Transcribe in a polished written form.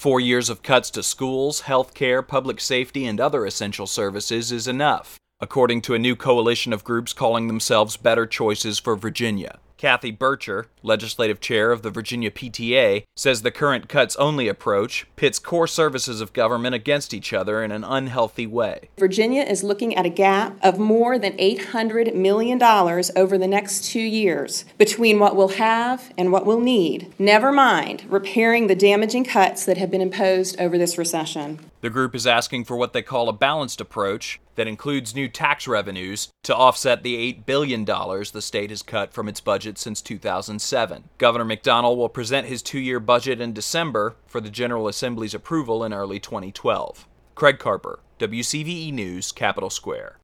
4 years of cuts to schools, health care, public safety, and other essential services is enough, according to a new coalition of groups calling themselves Better Choices for Virginia. Kathy Burcher, legislative chair of the Virginia PTA, says the current cuts-only approach pits core services of government against each other in an unhealthy way. Virginia is looking at a gap of more than $800 million over the next 2 years between what we'll have and what we'll need, never mind repairing the damaging cuts that have been imposed over this recession. The group is asking for what they call a balanced approach that includes new tax revenues to offset the $8 billion the state has cut from its budget since 2007. Governor McDonnell will present his 2-year budget in December for the General Assembly's approval in early 2012. Craig Carper, WCVE News, Capitol Square.